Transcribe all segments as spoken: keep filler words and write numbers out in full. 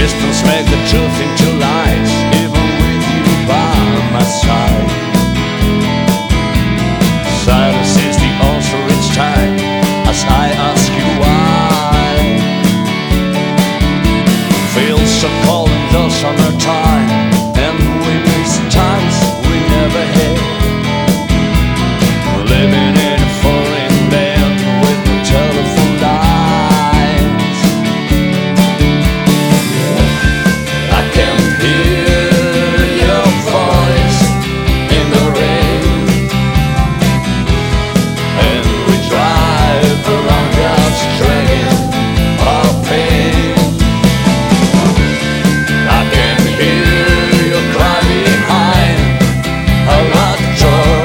distance make the truth into lies, even with you by my side. Silence is the answer each time as I ask you why. Feels so cold in the summertime, and we miss times we never had. Living in a foreign land with no telephone lines. I can hear your voice in the rain, and we drive around just dragging our pain. I can hear you cry behind a locked door,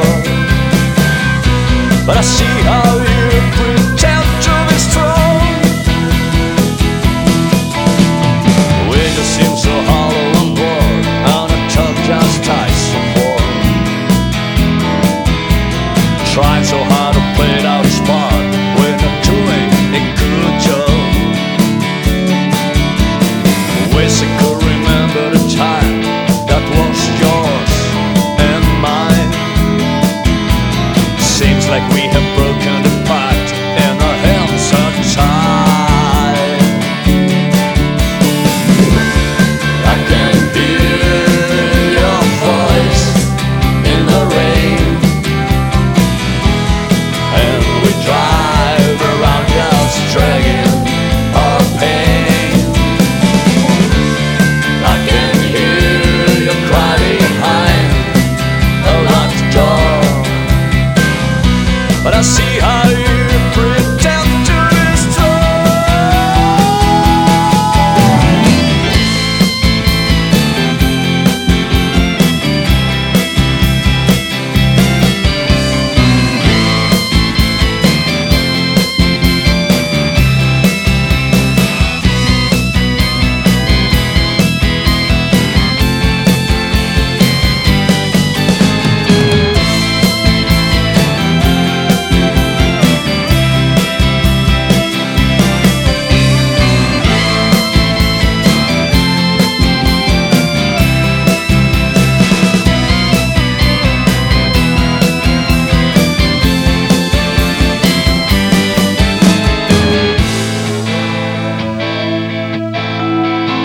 but I see how you pretend to be strong. We just seem so hollow and bored, and our tongue just ties some more. Trying so hard to play it out smart, we're not doing a good job. Wish I could remember the time that was yours and mine. Seems like we have broken the pact and our hands are tied. I can hear your voice in the rain, and we drive around just dragging our pain. I can hear you cry behind a locked door, but I see how you pretend to destroy.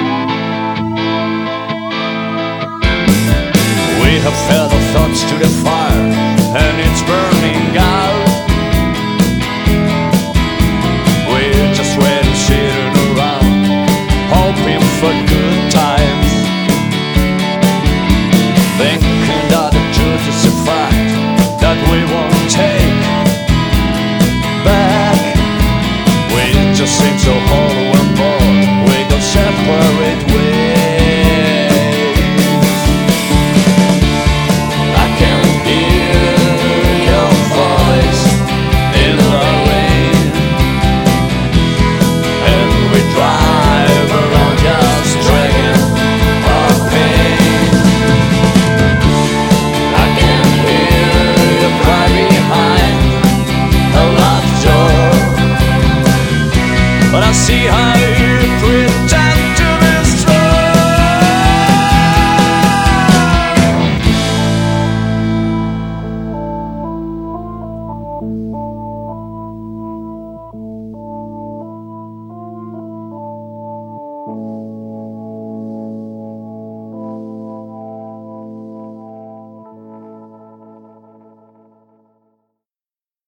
We have fed our thoughts to the fire.